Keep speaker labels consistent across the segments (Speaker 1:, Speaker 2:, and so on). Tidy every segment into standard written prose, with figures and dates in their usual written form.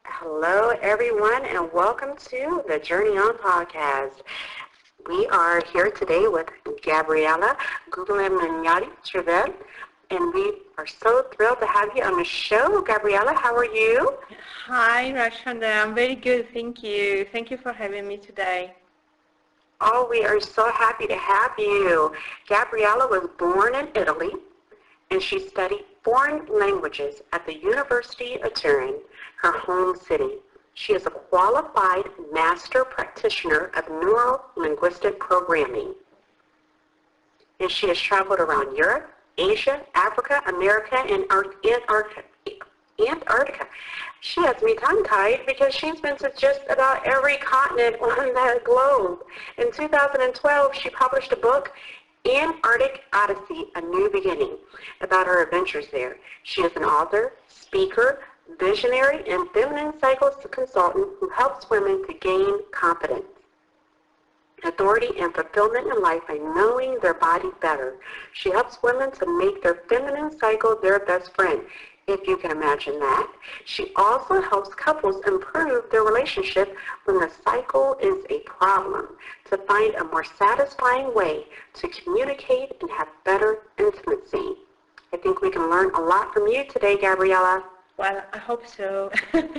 Speaker 1: Hello, everyone, and welcome to the Journey On podcast. We are here today with Gabriella Guglielminetti-Trevell, and we are so thrilled to have you on the show. Gabriella, how are you?
Speaker 2: Hi, Rashanda. I'm very good. Thank you. Thank you for having me today.
Speaker 1: Oh, we are so happy to have you. Gabriella was born in Italy, and she studied foreign languages at the University of Turin, her home city. She is a qualified master practitioner of neuro-linguistic programming, and she has traveled around Europe, Asia, Africa, America, and Antarctica. She has me tongue-tied because she's been to just about every continent on the globe. In 2012, she published a book, Antarctic Odyssey, A New Beginning, about her adventures there. She is an author, speaker, visionary, and feminine cycle consultant who helps women to gain confidence, authority, and fulfillment in life by knowing their body better. She helps women to make their feminine cycle their best friend, if you can imagine that. She also helps couples improve their relationship when the cycle is a problem, to find a more satisfying way to communicate and have better intimacy. I think we can learn a lot from you today, Gabriella.
Speaker 2: Well, I hope so.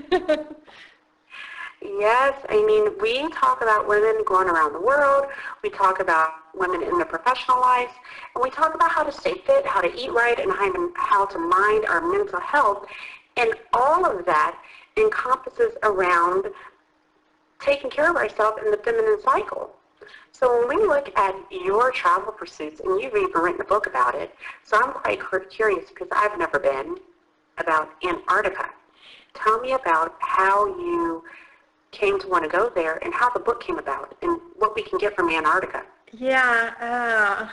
Speaker 1: Yes, I mean, we talk about women going around the world, we talk about women in their professional lives, and we talk about how to stay fit, how to eat right, and how to mind our mental health, and all of that encompasses around taking care of ourselves in the feminine cycle. So when we look at your travel pursuits, and you've even written a book about it, so I'm quite curious because I've never been, about Antarctica. Tell me about how you came to want to go there and how the book came about and what we can get from Antarctica.
Speaker 2: Yeah,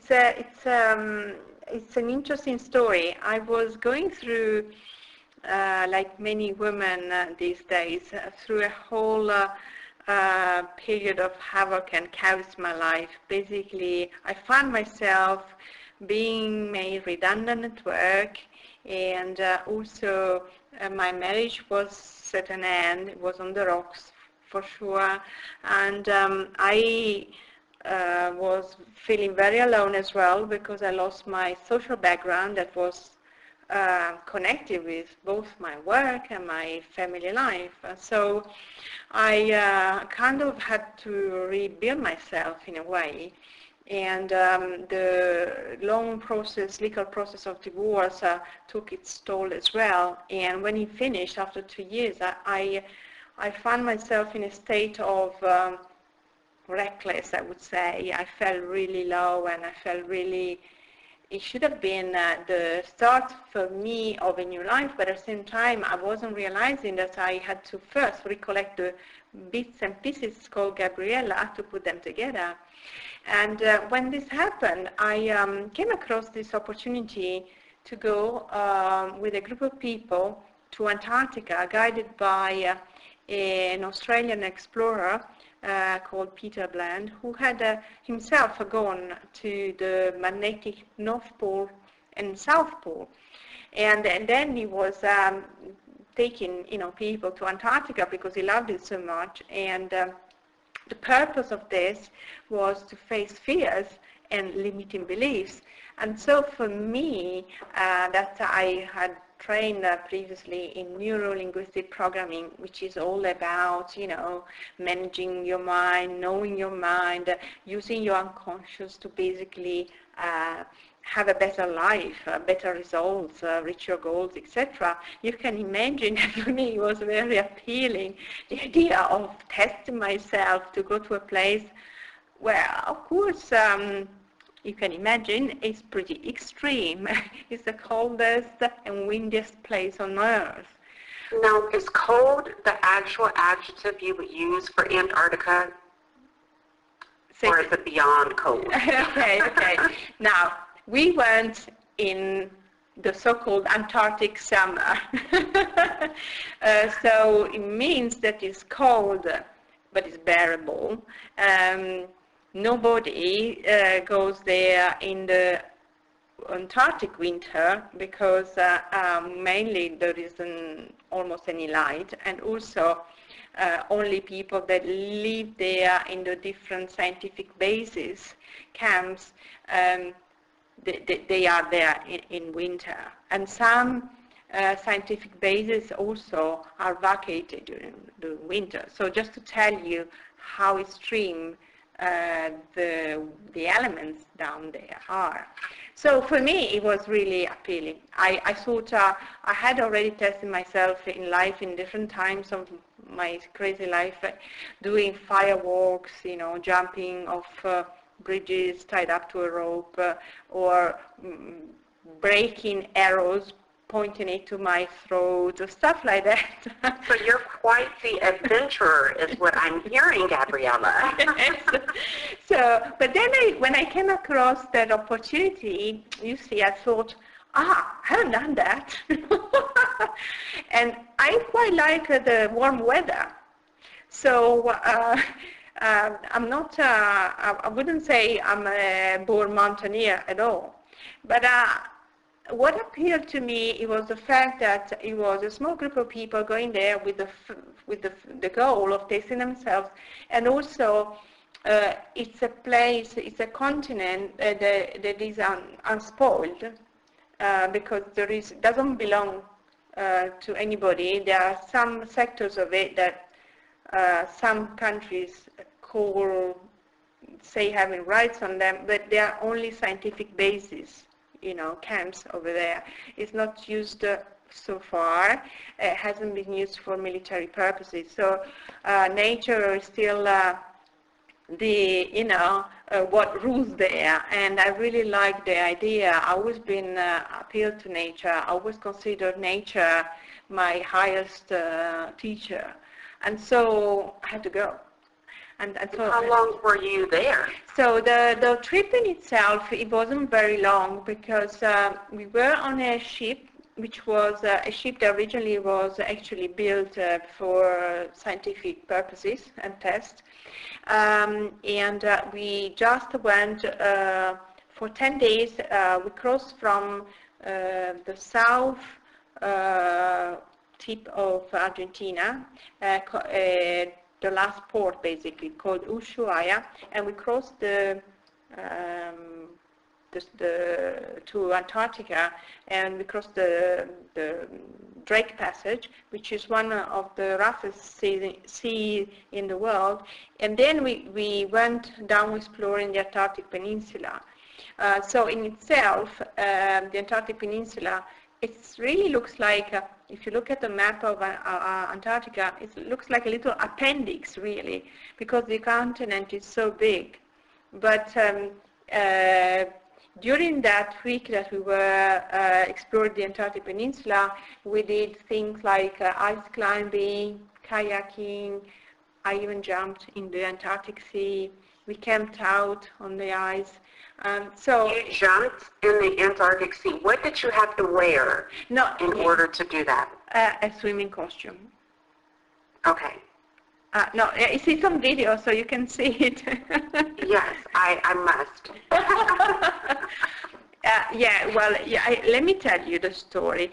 Speaker 2: it's an interesting story. I was going through, like many women these days, through a whole period of havoc and chaos in my life. Basically, I found myself being made redundant at work, and also my marriage was at an end. It was on the rocks for sure, and I was feeling very alone as well because I lost my social background that was connected with both my work and my family life. So I kind of had to rebuild myself in a way. And the long process, legal process of divorce took its toll as well. And when it finished after 2 years, I found myself in a state of reckless, I would say. I felt really low, and I felt really, it should have been the start for me of a new life, but at the same time I wasn't realizing that I had to first recollect the bits and pieces called Gabriella to put them together. And when this happened, I came across this opportunity to go with a group of people to Antarctica, guided by an Australian explorer called Peter Bland, who had himself gone to the magnetic North Pole and South Pole. And then he was taking people to Antarctica because he loved it so much. And the purpose of this was to face fears and limiting beliefs. And so for me, that I had trained previously in neuro-linguistic programming, which is all about, managing your mind, knowing your mind, using your unconscious to basically have a better life, better results, reach your goals, etc. You can imagine that for me it was very appealing, the idea of testing myself to go to a place where, of course, you can imagine it's pretty extreme. It's the coldest and windiest place on Earth.
Speaker 1: Now, is cold the actual adjective you would use for Antarctica? Or is it beyond cold?
Speaker 2: Okay. Now, we went in the so-called Antarctic summer. So it means that it's cold, but it's bearable. Nobody goes there in the Antarctic winter because mainly there isn't almost any light, and also only people that live there in the different scientific bases camps, they are there in winter. And some scientific bases also are vacated during the winter. So just to tell you how extreme the elements down there are. So for me, it was really appealing. I thought I had already tested myself in life in different times of my crazy life, doing fireworks, you know, jumping off bridges tied up to a rope, or breaking arrows, pointing it to my throat, or stuff like that.
Speaker 1: So you're quite the adventurer, is what I'm hearing, Gabriella.
Speaker 2: Yes. So, but then when I came across that opportunity, you see, I thought, I haven't done that. And I quite like the warm weather. So I'm not, I wouldn't say I'm a born mountaineer at all. But what appealed to me, it was the fact that it was a small group of people going there with the goal of tasting themselves, and also it's a place, it's a continent that is unspoiled, because doesn't belong to anybody. There are some sectors of it that some countries say having rights on them, but they are only scientific bases. You know, camps over there. It's not used so far. It hasn't been used for military purposes. So nature is still what rules there. And I really like the idea. I've always been appealed to nature. I always considered nature my highest teacher. And so I had to go. And so,
Speaker 1: how long were you there?
Speaker 2: So the trip in itself, it wasn't very long, because we were on a ship, which was a ship that originally was actually built for scientific purposes and tests. And we just went for 10 days. We crossed from the south tip of Argentina, the last port basically, called Ushuaia, and we crossed to Antarctica, and we crossed the Drake Passage, which is one of the roughest sea in the world, and then we went down exploring the Antarctic Peninsula. So in itself, the Antarctic Peninsula, it really looks like, if you look at the map of Antarctica, it looks like a little appendix, really, because the continent is so big. But during that week that we were explored the Antarctic Peninsula, we did things like ice climbing, kayaking. I even jumped in the Antarctic Sea. We camped out on the ice. So
Speaker 1: you jumped in the Antarctic Sea. What did you have to wear in order to do that?
Speaker 2: A swimming costume.
Speaker 1: Okay.
Speaker 2: No, it's on video, so you can see it.
Speaker 1: Yes, I must.
Speaker 2: Let me tell you the story.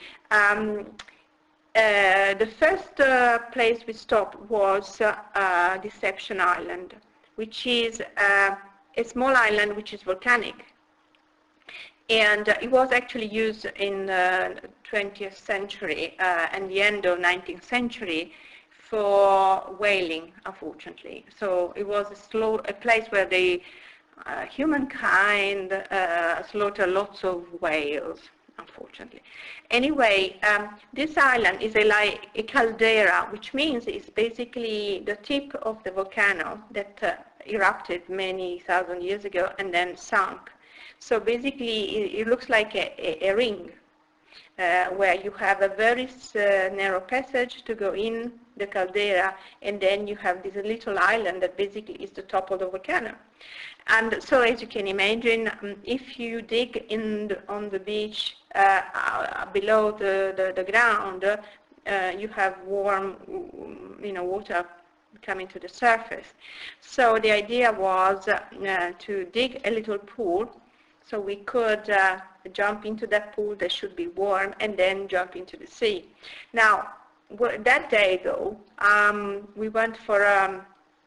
Speaker 2: The first place we stopped was Deception Island, which is a small island which is volcanic. And it was actually used in the 20th century and the end of 19th century for whaling, unfortunately. So it was a place where humankind slaughtered lots of whales, unfortunately. Anyway, this island is like a caldera, which means it's basically the tip of the volcano that erupted many thousand years ago and then sunk. So basically it looks like a ring where you have a very narrow passage to go in the caldera, and then you have this little island that basically is the top of the volcano. And so as you can imagine, if you dig on the beach below the ground, you have warm water coming to the surface. So the idea was to dig a little pool so we could jump into that pool that should be warm and then jump into the sea. Now, that day though, we went for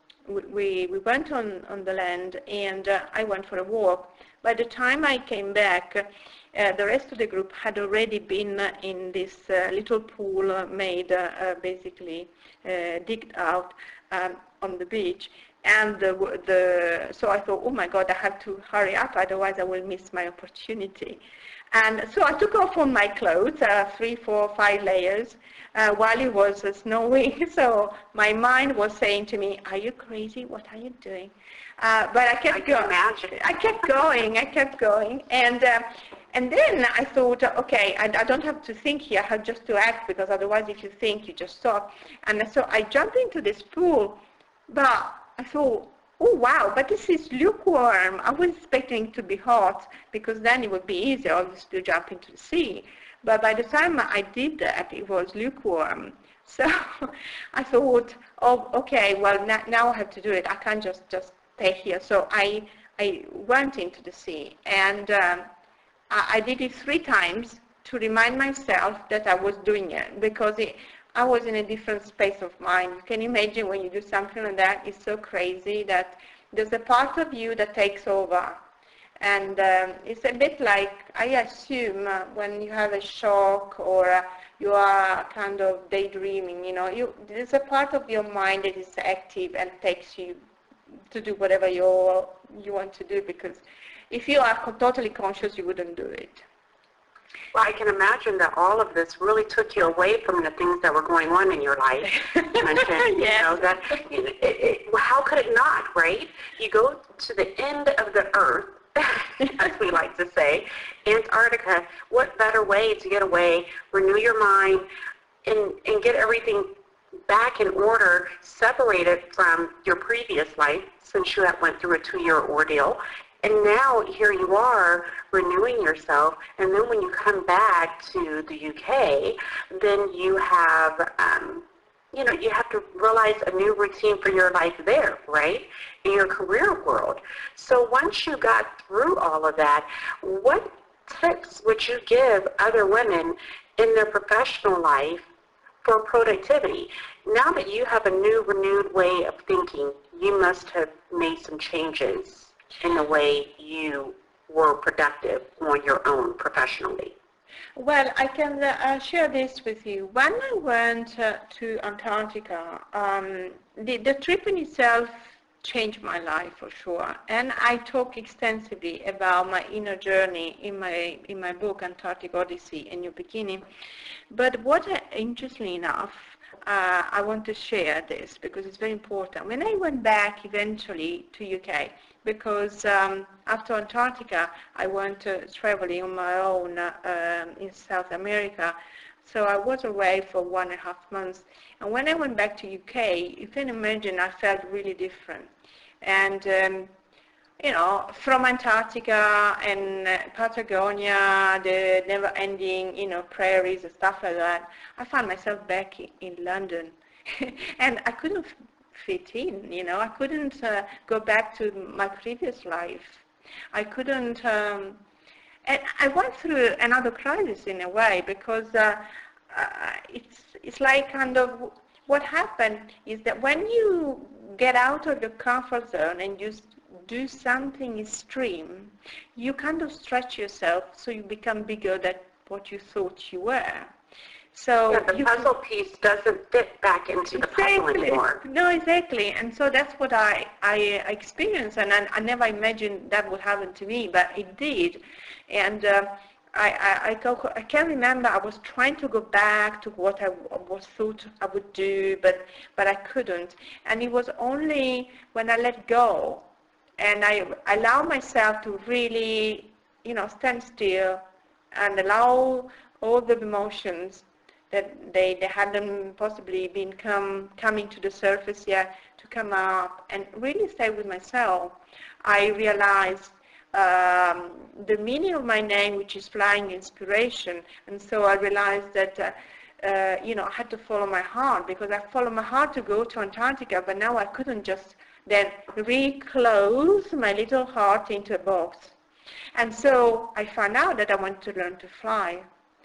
Speaker 2: we went on the land, and I went for a walk. By the time I came back, the rest of the group had already been in this little pool made basically digged out on the beach. And so I thought, oh my God, I have to hurry up, otherwise I will miss my opportunity. And so I took off all my clothes, 3, 4, 5 layers, while it was snowing. So my mind was saying to me, are you crazy? What are you doing? But I kept going. I kept going. And then I thought, okay, I don't have to think here, I have just to act, because otherwise if you think, you just stop. And so I jumped into this pool, but I thought, oh wow, but this is lukewarm. I was expecting it to be hot, because then it would be easier obviously to jump into the sea. But by the time I did that, it was lukewarm. So I thought, oh, okay, well now I have to do it. I can't just stay here. So I went into the sea, and I did it 3 times to remind myself that I was doing it, because I was in a different space of mind. You can imagine when you do something like that, it's so crazy that there's a part of you that takes over. And it's a bit like, I assume, when you have a shock or you are kind of daydreaming, there's a part of your mind that is active and takes you to do whatever you want to do, because if you are totally conscious, you wouldn't do it.
Speaker 1: Well, I can imagine that all of this really took you away from the things that were going on in your life. You mentioned,
Speaker 2: yes.
Speaker 1: That how could it not, right? You go to the end of the earth, as we like to say, Antarctica. What better way to get away, renew your mind, and get everything back in order, separated from your previous life, since you had went through a 2-year ordeal. And now here you are renewing yourself, and then when you come back to the UK, then you have, you have to realize a new routine for your life there, right, in your career world. So once you got through all of that, what tips would you give other women in their professional life for productivity? Now that you have a new, renewed way of thinking, you must have made some changes in the way you were productive on your own professionally.
Speaker 2: Well, I can share this with you. When I went to Antarctica, the trip in itself changed my life for sure, and I talk extensively about my inner journey in my book Antarctic Odyssey, A New Beginning. But interestingly enough, I want to share this because it's very important. When I went back eventually to UK, because after Antarctica, I went traveling on my own in South America. So I was away for 1.5 months. And when I went back to UK, you can imagine I felt really different. And, from Antarctica and Patagonia, the never-ending, prairies and stuff like that, I found myself back in London. And I couldn't fit in, I couldn't go back to my previous life. I couldn't, and I went through another crisis in a way, because it's like kind of what happened is that when you get out of your comfort zone and you do something extreme, you kind of stretch yourself so you become bigger than what you thought you were. So
Speaker 1: yeah, the puzzle piece doesn't fit back into the puzzle anymore.
Speaker 2: No, exactly. And so that's what I experienced, and I never imagined that would happen to me, but it did. And I can remember I was trying to go back to what I was thought I would do, but I couldn't. And it was only when I let go and I allowed myself to really, stand still and allow all the emotions that they hadn't possibly been coming to the surface yet to come up and really stay with myself. I realized the meaning of my name, which is Flying Inspiration, and so I realized that I had to follow my heart, because I followed my heart to go to Antarctica, but now I couldn't just then reclose my little heart into a box. And so I found out that I wanted to learn to fly.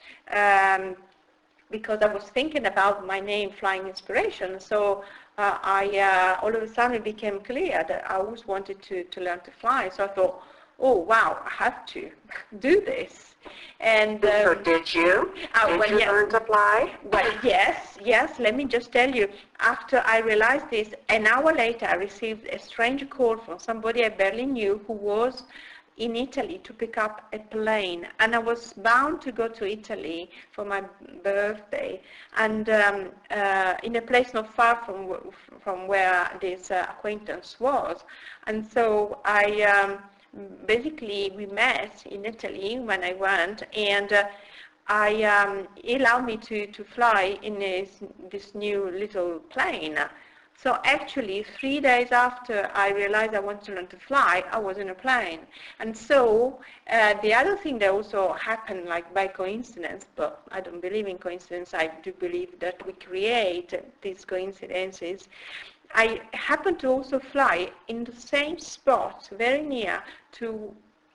Speaker 2: Because I was thinking about my name, Flying Inspiration. So all of a sudden it became clear that I always wanted to learn to fly. So I thought, oh wow, I have to do this. And
Speaker 1: so did you? Did you learn to fly?
Speaker 2: Well, yes. Let me just tell you. After I realized this, an hour later, I received a strange call from somebody I barely knew who was in Italy to pick up a plane, and I was bound to go to Italy for my birthday, and in a place not far from where this acquaintance was. And so I basically we met in Italy when I went, and he allowed me to fly in this new little plane. So actually, 3 days after I realized I wanted to learn to fly, I was in a plane. And so the other thing that also happened, like by coincidence, but I don't believe in coincidence, I do believe that we create these coincidences. I happened to also fly in the same spot, very near to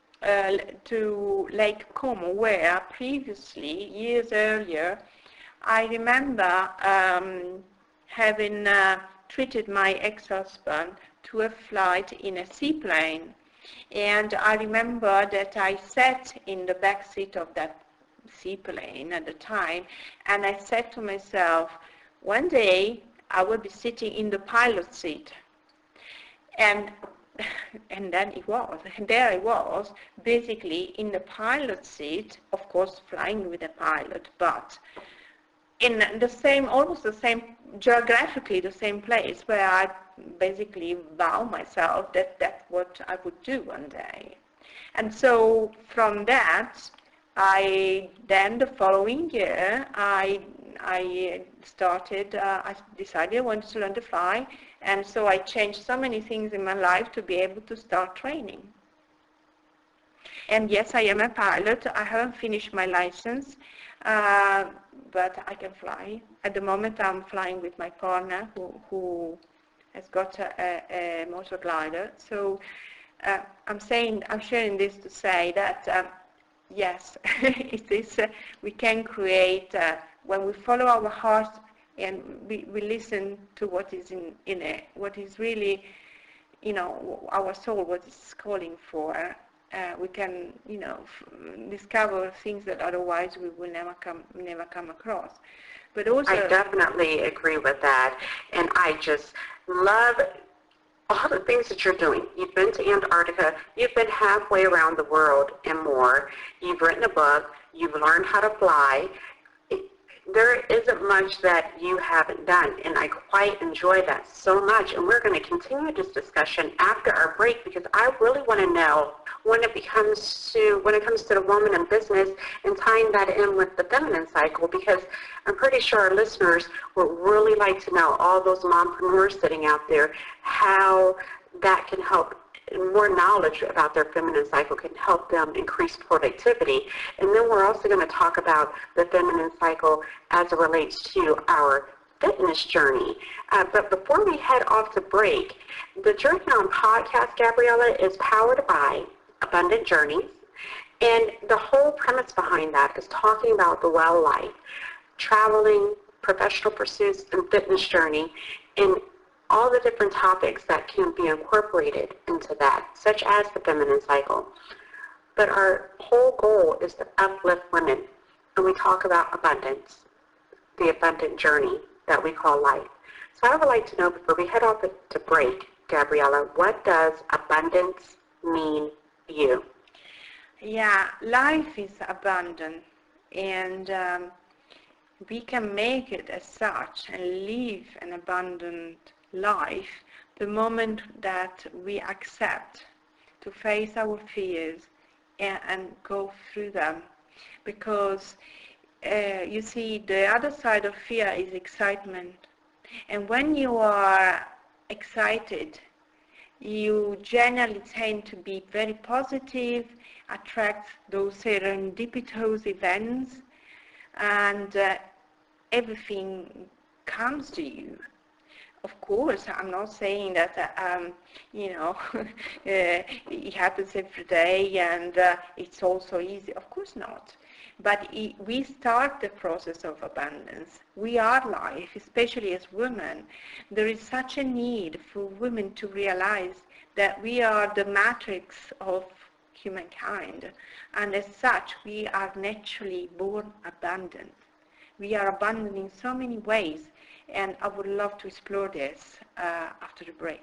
Speaker 2: Lake Como, where previously, years earlier, I remember having treated my ex-husband to a flight in a seaplane. And I remember that I sat in the back seat of that seaplane at the time, and I said to myself, one day I will be sitting in the pilot seat. And then it was. And there I was, basically in the pilot seat, of course flying with a pilot, but in the same, almost the same, geographically the same place where I basically vow myself that that's what I would do one day. And so from that, then the following year, I decided I wanted to learn to fly, and so I changed so many things in my life to be able to start training. And yes, I am a pilot. I haven't finished my license, but I can fly. At the moment, I'm flying with my partner who has got a motor glider. So I'm sharing this to say that yes, it is. We can create when we follow our heart and we listen to what is in it, what is really, our soul, what is calling for. We can, discover things that otherwise we will never come across. But also,
Speaker 1: I definitely agree with that, and I just love all the things that you're doing. You've been to Antarctica, you've been halfway around the world and more, you've written a book, you've learned how to fly. There isn't much that you haven't done, and I quite enjoy that so much. And we're going to continue this discussion after our break, because I really want to know when it comes to the woman in business and tying that in with the feminine cycle, because I'm pretty sure our listeners would really like to know, all those mompreneurs sitting out there, how that can help. More knowledge about their feminine cycle can help them increase productivity. And then we're also going to talk about the feminine cycle as it relates to our fitness journey. But before we head off to break, the Journey On podcast, Gabriella, is powered by Abundant Journeys. And the whole premise behind that is talking about the well life, traveling, professional pursuits, and fitness journey, and all the different topics that can be incorporated into that, such as the feminine cycle. But our whole goal is to uplift women, and we talk about abundance, the abundant journey that we call life. So I would like to know, before we head off to break, Gabriella, what does abundance mean to you?
Speaker 2: Yeah, life is abundant, and we can make it as such and live an abundant life the moment that we accept to face our fears and go through them. Because you see, the other side of fear is excitement, and when you are excited, you generally tend to be very positive, attract those serendipitous events, and everything comes to you. Of course, I'm not saying that, you know, it happens every day and it's also easy. Of course not. But we start the process of abundance. We are life, especially as women. There is such a need for women to realize that we are the matrix of humankind. And as such, we are naturally born abundant. We are abundant in so many ways. And I would love to explore this after the break.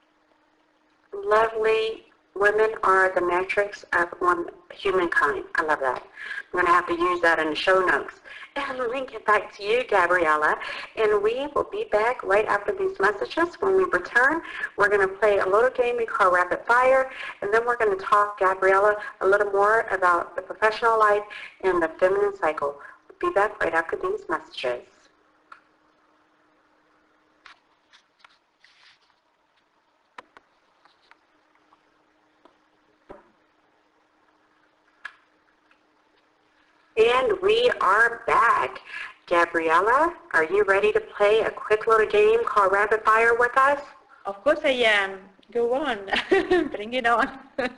Speaker 1: Lovely. Women are the matrix of humankind. I love that. I'm going to have to use that in the show notes. And link it back to you, Gabriella. And we will be back right after these messages. When we return, we're going to play a little game we call Rapid Fire. And then we're going to talk, Gabriella, a little more about the professional life and the feminine cycle. We'll be back right after these messages. And we are back. Gabriella, are you ready to play a quick little game called Rapid Fire with us?
Speaker 2: Of course I am. Go on. Bring it on.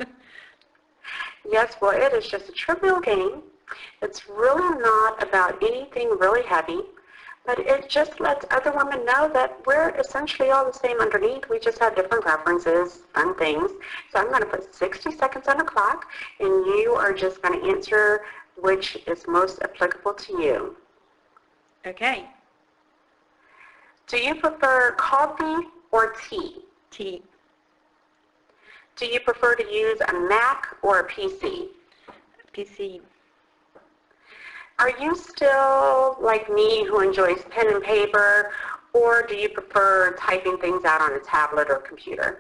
Speaker 1: Yes, well, it is just a trivial game. It's really not about anything really heavy, but it just lets other women know that we're essentially all the same underneath. We just have different preferences, fun things. So I'm going to put 60 seconds on the clock, and you are just going to answer which is most applicable to you.
Speaker 2: Okay.
Speaker 1: Do you prefer coffee or tea?
Speaker 2: Tea.
Speaker 1: Do you prefer to use a Mac or a PC?
Speaker 2: PC.
Speaker 1: Are you still like me who enjoys pen and paper, or do you prefer typing things out on a tablet or computer?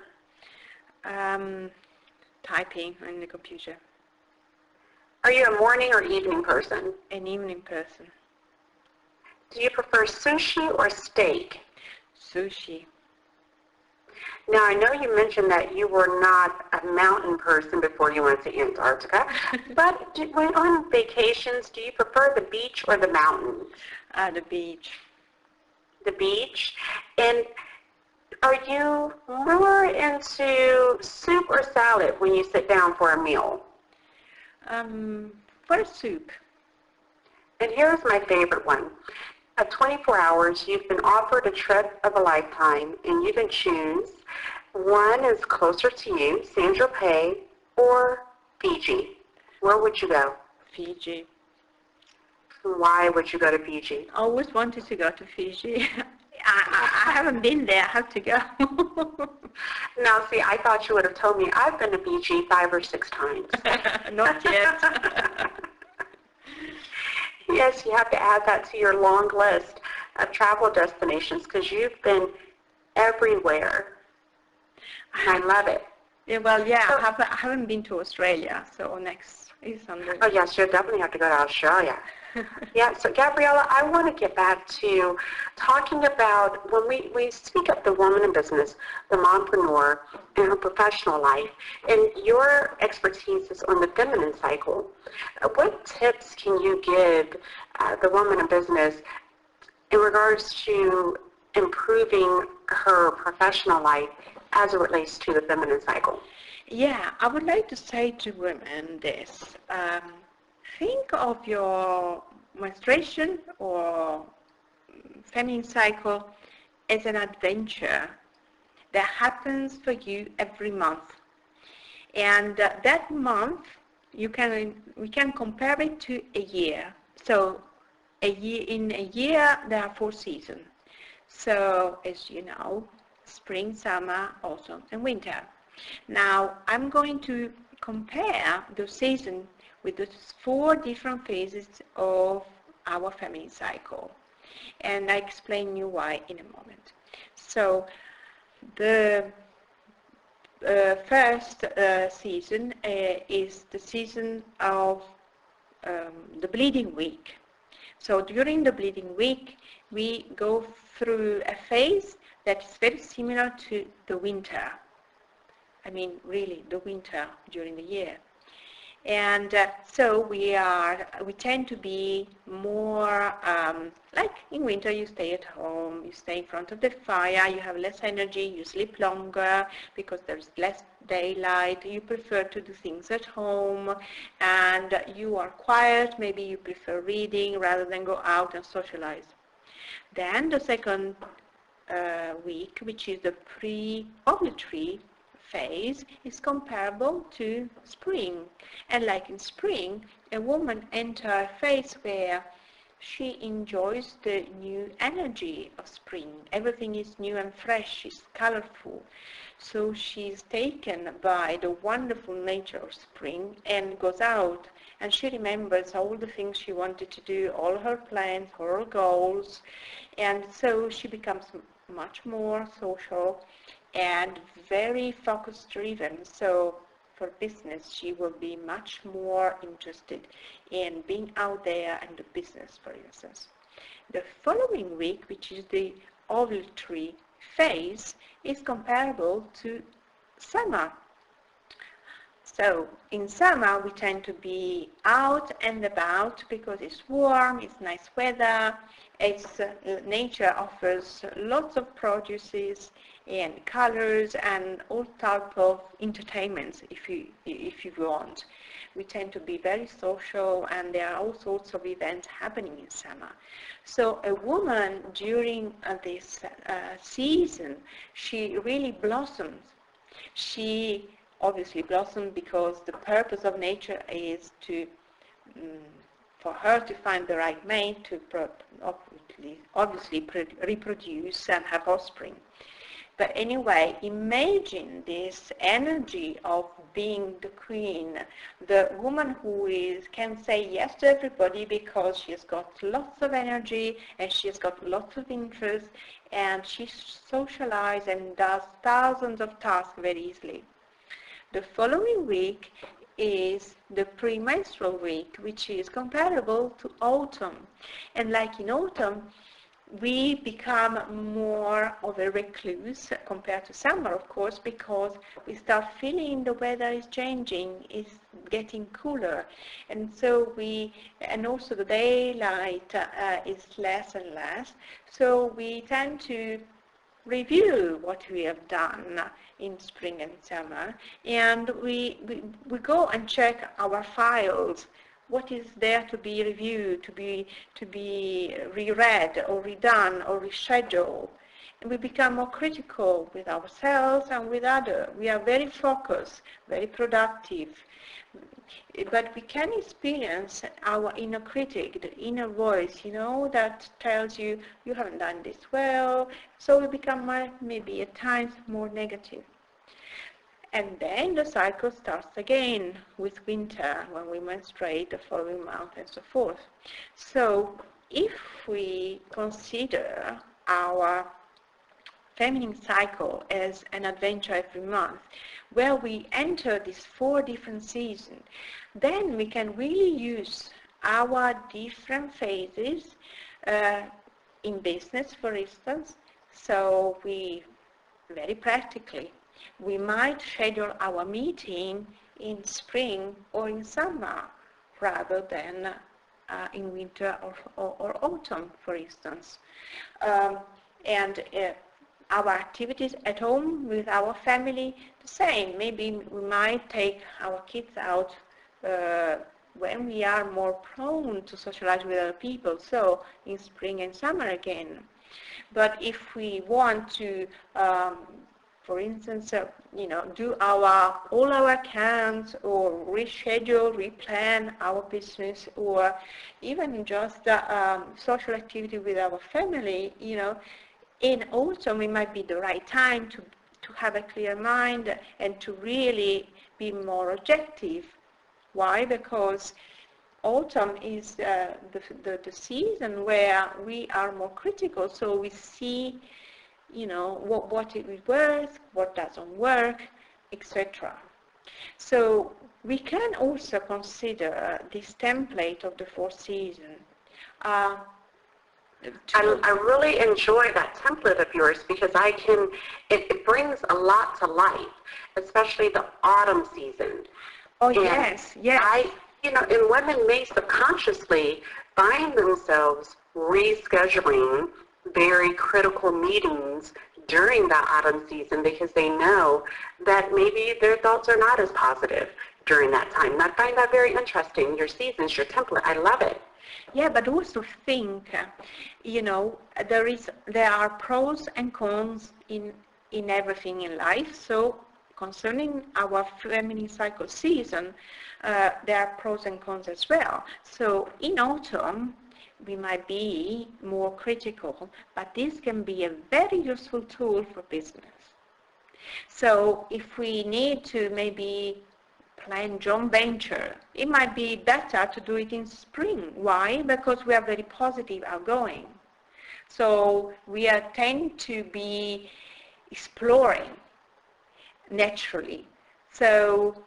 Speaker 2: Typing on the computer.
Speaker 1: Are you a morning or evening person?
Speaker 2: An evening person.
Speaker 1: Do you prefer sushi or steak?
Speaker 2: Sushi.
Speaker 1: Now, I know you mentioned that you were not a mountain person before you went to Antarctica, but when on vacations, do you prefer the beach or the mountains?
Speaker 2: The beach.
Speaker 1: The beach. And are you more into soup or salad when you sit down for a meal?
Speaker 2: For a soup.
Speaker 1: And here's my favorite one. At 24 hours, you've been offered a trip of a lifetime, and you can choose. One is closer to you, Saint-Tropez, or Fiji. Where would you go?
Speaker 2: Fiji.
Speaker 1: Why would you go to Fiji?
Speaker 2: I always wanted to go to Fiji. I haven't been there. I have to go.
Speaker 1: Now, see, I thought you would have told me I've been to Fiji 5 or 6 times.
Speaker 2: Not yet.
Speaker 1: Yes, you have to add that to your long list of travel destinations because you've been everywhere. I love it.
Speaker 2: Yeah, well, yeah, so, I haven't been to Australia, so next is on the...
Speaker 1: Oh, yes, you'll definitely have to go to Australia. Yeah, so Gabriella, I want to get back to talking about when we speak of the woman in business, the mompreneur, and her professional life, and your expertise is on the feminine cycle. What tips can you give the woman in business in regards to improving her professional life as it relates to the feminine cycle?
Speaker 2: Yeah, I would like to say to women this. Think of your menstruation or feminine cycle as an adventure that happens for you every month. And that month, we can compare it to a year. So in a year, there are 4 seasons. So as you know, spring, summer, autumn, and winter. Now, I'm going to compare those seasons with the 4 different phases of our feminine cycle. And I explain you why in a moment. So the first season is the season of the bleeding week. So during the bleeding week, we go through a phase that is very similar to the winter. I mean, really, the winter during the year. And so we tend to be more, like in winter you stay at home, you stay in front of the fire, you have less energy, you sleep longer because there's less daylight, you prefer to do things at home, and you are quiet, maybe you prefer reading rather than go out and socialize. Then the second week, which is the pre-ovulatory phase, is comparable to spring. And like in spring, a woman enters a phase where she enjoys the new energy of spring. Everything is new and fresh, is colorful. So she's taken by the wonderful nature of spring and goes out, and she remembers all the things she wanted to do, all her plans, her goals, and so she becomes much more social and very focus driven. So for business, she will be much more interested in being out there and the business, for instance. The following week, which is the ovulatory phase, is comparable to summer. So in summer we tend to be out and about because it's warm, it's nice weather, nature offers lots of produces and colors and all type of entertainments if you want. We tend to be very social, and there are all sorts of events happening in summer. So a woman during this season, she really blossoms. She obviously blossoms because the purpose of nature is to for her to find the right mate to obviously reproduce and have offspring. But anyway, imagine this energy of being the queen, the woman who can say yes to everybody because she's got lots of energy and she's got lots of interest, and she socializes and does thousands of tasks very easily. The following week is the premenstrual week, which is comparable to autumn. And like in autumn, we become more of a recluse compared to summer, of course, because we start feeling the weather is changing, it's getting cooler, and so and also the daylight is less and less, so we tend to review what we have done in spring and summer, and we go and check our files. What is there to be reviewed, to be reread or redone or rescheduled? And we become more critical with ourselves and with others. We are very focused, very productive. But we can experience our inner critic, the inner voice, that tells you, you haven't done this well. So we become maybe at times more negative. And then the cycle starts again with winter, when we menstruate the following month and so forth. So if we consider our feminine cycle as an adventure every month, where we enter these 4 different seasons, then we can really use our different phases in business, for instance. So very practically, we might schedule our meeting in spring or in summer rather than in winter or autumn, for instance. And our activities at home with our family, the same. Maybe we might take our kids out when we are more prone to socialize with other people, so in spring and summer again. But if we want to for instance, do all our accounts, or reschedule, replan our business, or even just social activity with our family, in autumn it might be the right time to have a clear mind and to really be more objective. Why? Because autumn is the season where we are more critical, so we see what it works, what doesn't work, etc. So we can also consider this template of the 4 seasons.
Speaker 1: I really enjoy that template of yours because it brings a lot to life, especially the autumn season.
Speaker 2: Oh,
Speaker 1: And
Speaker 2: yes, yes.
Speaker 1: and women may subconsciously find themselves rescheduling very critical meetings during the autumn season because they know that maybe their thoughts are not as positive during that time. And I find that very interesting. Your seasons, your template, I love it.
Speaker 2: Yeah, but also think, there are pros and cons in everything in life. So concerning our feminine cycle season, there are pros and cons as well. So in autumn, we might be more critical, but this can be a very useful tool for business. So if we need to maybe plan joint venture, it might be better to do it in spring. Why? Because we are very positive, outgoing. So we tend to be exploring naturally. So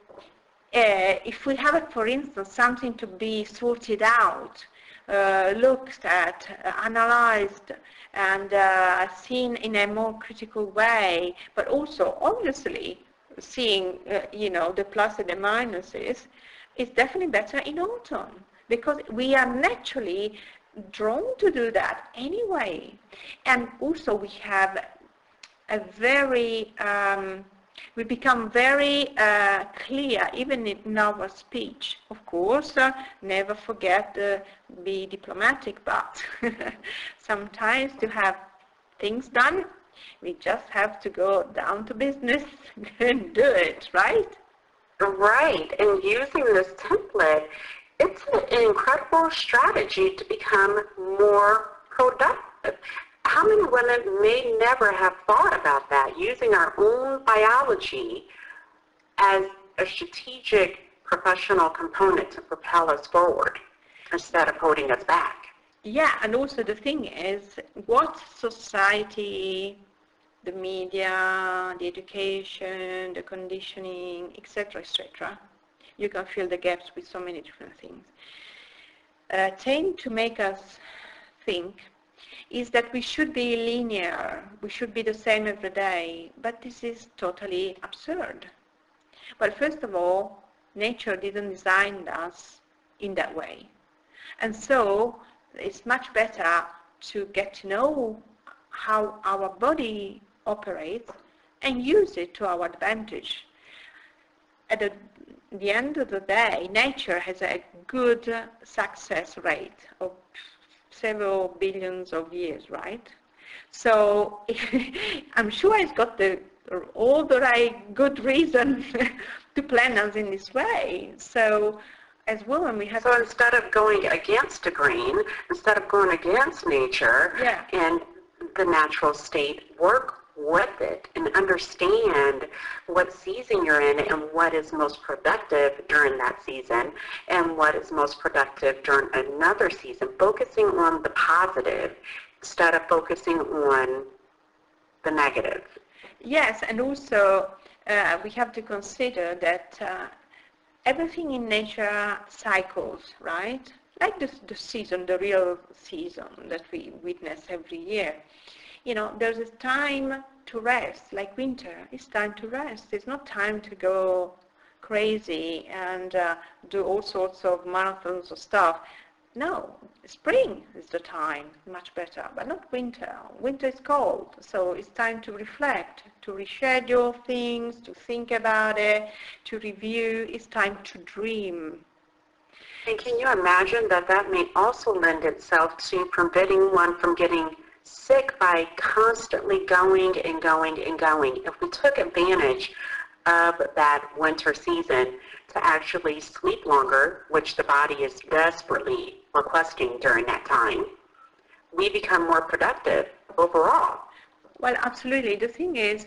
Speaker 2: if we have, for instance, something to be sorted out, looked at, analyzed, and seen in a more critical way, but also obviously seeing, the plus and the minuses, is definitely better in autumn because we are naturally drawn to do that anyway. And also we have a very we become very clear, even in our speech. Of course, never forget be diplomatic, but sometimes to have things done, we just have to go down to business and do it, right?
Speaker 1: Right, and using this template, it's an incredible strategy to become more productive. How many women may never have thought about that, using our own biology as a strategic professional component to propel us forward instead of holding us back?
Speaker 2: Yeah, and also the thing is, what society, the media, the education, the conditioning, etc., you can fill the gaps with so many different things, tend to make us think is that we should be linear, we should be the same every day, but this is totally absurd. Well, first of all, nature didn't design us in that way. And so it's much better to get to know how our body operates and use it to our advantage. At the end of the day, nature has a good success rate of several billions of years, right? So I'm sure it's got all the right good reason to plan us in this way. So as women, we have
Speaker 1: So instead of going against the grain, instead of going against nature and the natural state, work with it and understand what season you're in and what is most productive during that season and what is most productive during another season, focusing on the positive instead of focusing on the negative.
Speaker 2: Yes, and also we have to consider that everything in nature cycles, right? Like the season, the real season that we witness every year. There's a time to rest, like winter. It's time to rest. It's not time to go crazy and do all sorts of marathons or stuff. No, spring is the time, much better, but not winter. Winter is cold, so it's time to reflect, to reschedule things, to think about it, to review. It's time to dream.
Speaker 1: And can you imagine that may also lend itself to preventing one from getting sick by constantly going and going and going? If we took advantage of that winter season to actually sleep longer, which the body is desperately requesting during that time, we become more productive overall.
Speaker 2: Well, absolutely. The thing is,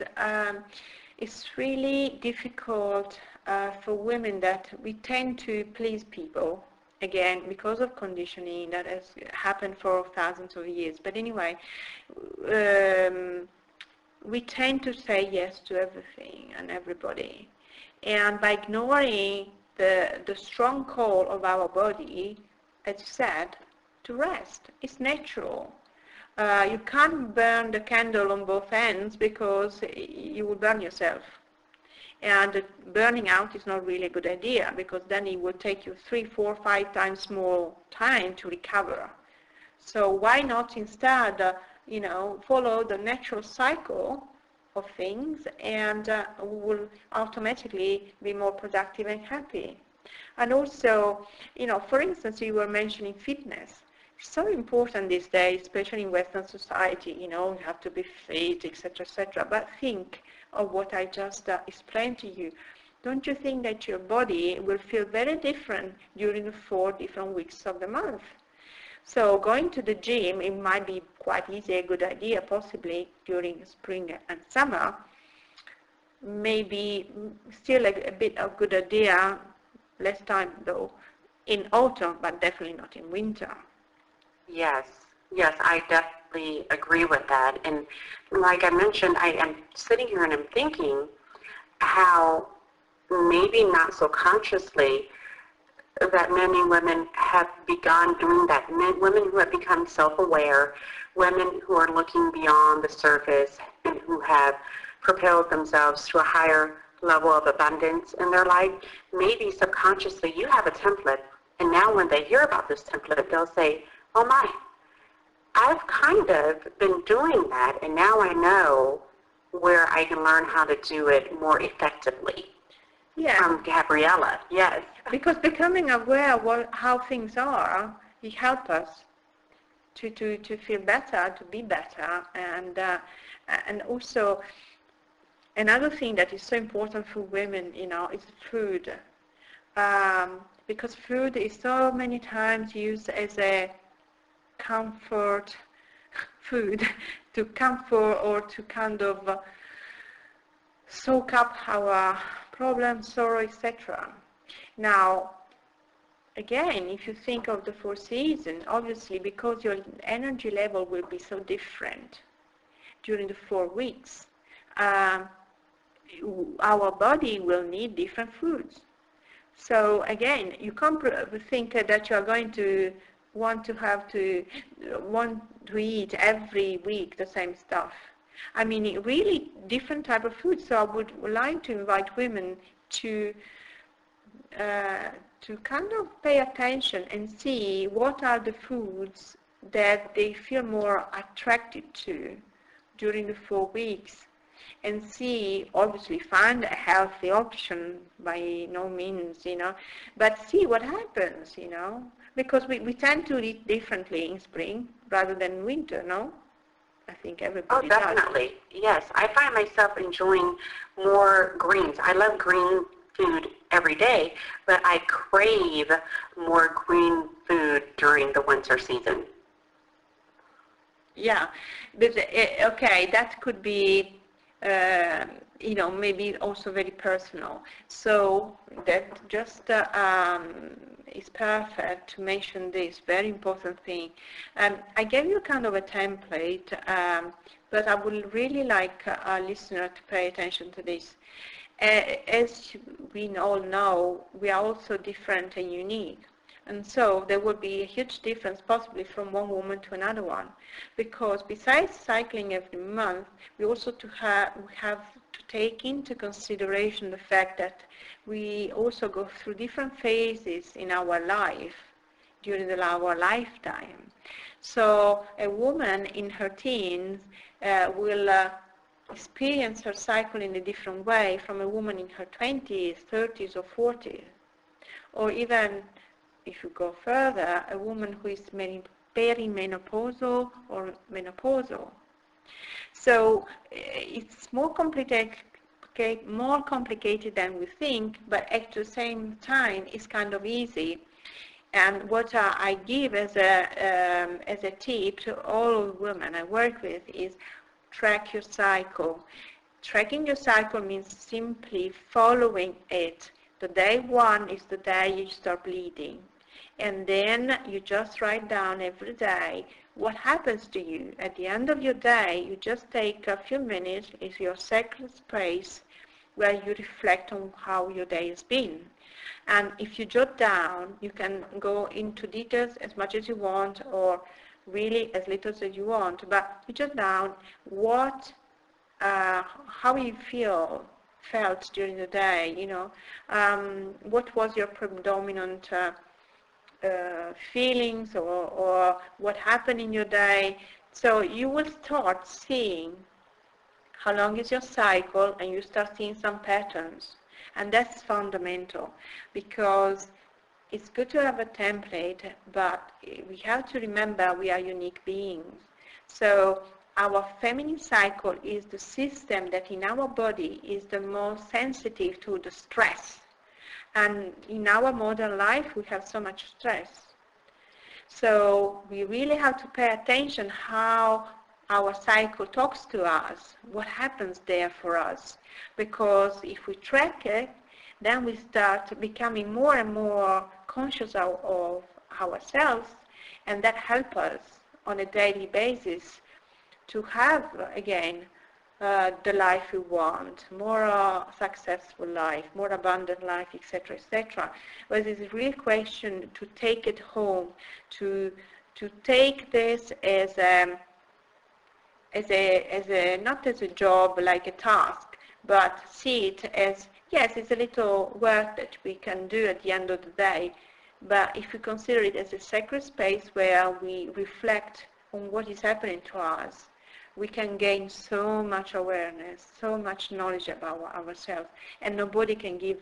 Speaker 2: it's really difficult for women that we tend to please people, again, because of conditioning that has happened for thousands of years. But anyway, we tend to say yes to everything and everybody. And by ignoring the strong call of our body, as you said, to rest. It's natural. You can't burn the candle on both ends because you will burn yourself. And burning out is not really a good idea, because then it will take you 3, 4, 5 times more time to recover. So why not instead, follow the natural cycle of things, and we will automatically be more productive and happy. And also, for instance, you were mentioning fitness. It's so important these days, especially in Western society. You have to be fit, etc., etc. But think of what I just explained to you. Don't you think that your body will feel very different during the 4 different weeks of the month? So going to the gym, it might be quite easy, a good idea, possibly during spring and summer. Maybe still a bit of good idea, less time though, in autumn, but definitely not in winter.
Speaker 1: Yes, yes, I definitely agree with that. And like I mentioned, I am sitting here and I'm thinking how maybe not so consciously that men and women have begun doing that. Women who have become self-aware, women who are looking beyond the surface and who have propelled themselves to a higher level of abundance in their life, maybe subconsciously you have a template, and now when they hear about this template, they'll say, oh my, I've kind of been doing that, and now I know where I can learn how to do it more effectively.
Speaker 2: Yes.
Speaker 1: From Gabriella, yes.
Speaker 2: Because becoming aware of how things are, it helps us to feel better, to be better, and also another thing that is so important for women, is food, because food is so many times used as a comfort food, to comfort or to kind of soak up our problems, sorrow, etc. Now, again, if you think of the 4 seasons, obviously because your energy level will be so different during the 4 weeks, our body will need different foods. So again, you can't think that you are going to want to eat every week the same stuff. I mean, really different type of food. So I would like to invite women to kind of pay attention and see what are the foods that they feel more attracted to during the 4 weeks, and see, obviously find a healthy option, by no means, but see what happens, because we tend to eat differently in spring rather than winter, no? I think everybody
Speaker 1: does. Oh, definitely. Yes. I find myself enjoying more greens. I love green food every day, but I crave more green food during the winter season.
Speaker 2: Yeah. But, okay, that could be, maybe also very personal. So that just is perfect to mention this very important thing. I gave you kind of a template, but I would really like our listener to pay attention to this. As we all know, we are also different and unique. And so there will be a huge difference possibly from one woman to another one, because besides cycling every month, we also have to take into consideration the fact that we also go through different phases in our life during our lifetime. So a woman in her teens will experience her cycle in a different way from a woman in her 20s, 30s, or 40s. Or even, if you go further, a woman who is perimenopausal or menopausal. So it's more complicated than we think, but at the same time, it's kind of easy. And what I give as a tip to all women I work with is track your cycle. Tracking your cycle means simply following it. The day 1 is the day you start bleeding. And then you just write down every day what happens to you. At the end of your day, you just take a few minutes, it's your sacred space, where you reflect on how your day has been. And if you jot down, you can go into details as much as you want, or really as little as you want, but you jot down how you feel felt during the day, you know, what was your predominant feelings, or what happened in your day. So you will start seeing how long is your cycle, and you start seeing some patterns. And that's fundamental, because it's good to have a template, but we have to remember we are unique beings. So our feminine cycle is the system that in our body is the most sensitive to the stress. And in our modern life, we have so much stress. So we really have to pay attention how our cycle talks to us, what happens there for us. Because if we track it, then we start becoming more and more conscious of ourselves, and that helps us on a daily basis to have, again, the life we want, more successful life, more abundant life, etc., etc. But it's a real question to take it home, to take this as a not as a job, like a task, but see it as, yes, it's a little work that we can do at the end of the day. But if we consider it as a sacred space where we reflect on what is happening to us, we can gain so much awareness, so much knowledge about ourselves, and nobody can give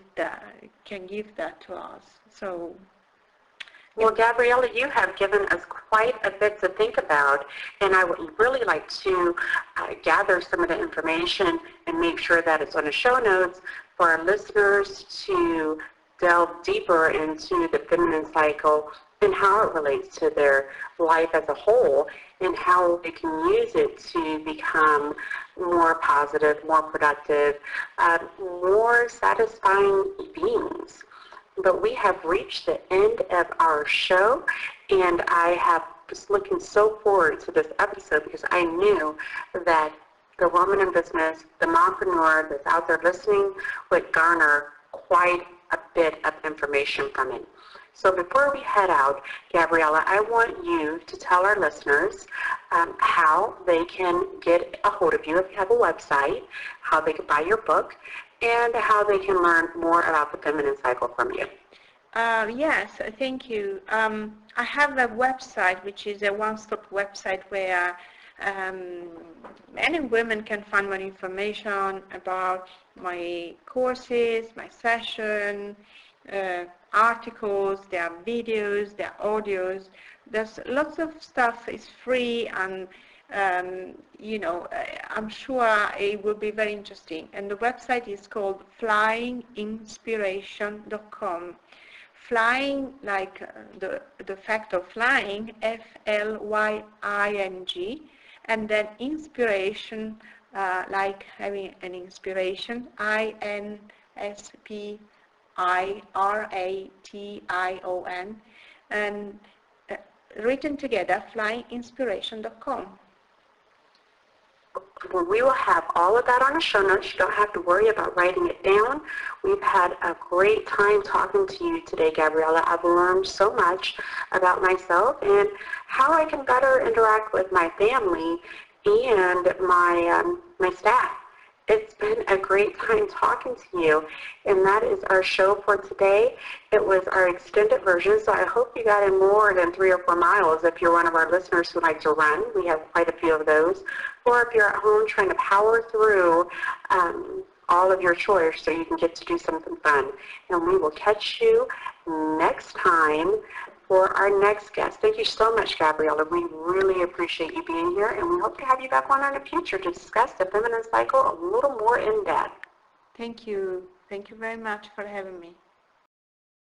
Speaker 2: that to us. So,
Speaker 1: well, Gabriella, you have given us quite a bit to think about, and I would really like to gather some of the information and make sure that it's on the show notes for our listeners to delve deeper into the feminine cycle and how it relates to their life as a whole, and how they can use it to become more positive, more productive, more satisfying beings. But we have reached the end of our show, and I have just looking so forward to this episode, because I knew that the woman in business, the mompreneur that's out there listening, would garner quite a bit of information from it. So before we head out, Gabriella, I want you to tell our listeners how they can get a hold of you if you have a website, how they can buy your book, and how they can learn more about the feminine cycle from you.
Speaker 2: Yes, thank you. I have a website which is a one-stop website where men and women can find more information about my courses, my session, articles, there are videos, there are audios. There's lots of stuff is free, and you know, I'm sure it will be very interesting. And the website is called flyinginspiration.com. Flying, like the fact of flying, F-L-Y-I-N-G, and then inspiration, like having an inspiration, I-N-S-P-I-R-A-T-I-O-N, and written together, flyinginspiration.com.
Speaker 1: Well, we will have all of that on the show notes. You don't have to worry about writing it down. We've had a great time talking to you today, Gabriella. I've learned so much about myself and how I can better interact with my family and my staff. It's been a great time talking to you, and that is our show for today. It was our extended version, so I hope you got in more than 3 or 4 miles if you're one of our listeners who like to run. We have quite a few of those. Or if you're at home trying to power through all of your chores so you can get to do something fun. And we will catch you next time for our next guest. Thank you so much, Gabriella. We really appreciate you being here, and we hope to have you back on in the future to discuss the feminine cycle a little more in depth.
Speaker 2: Thank you. Thank you very much for having me.